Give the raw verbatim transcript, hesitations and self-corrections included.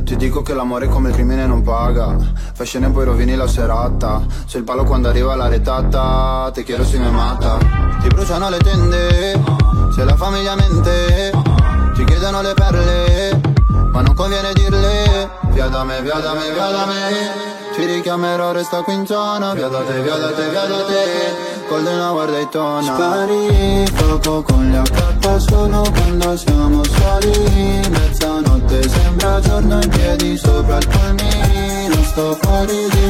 Ti dico che l'amore come il crimine non paga. Fai scena e poi rovini la serata. Sei il palo quando arriva la retata. Te chiedo se mi mata. Ti bruciano le tende, se la famiglia mente. Ti chiedono le perle, ma non conviene dirle. Via da me, via da me, via da me. Ti richiamerò, resta qui in zona. Via da te, via da te, via da te. Golden Hour Daytona. Spari poco con gli acca solo quando siamo soli. Mezzanotte sembra giorno in piedi sopra il palmino. Sto fuori di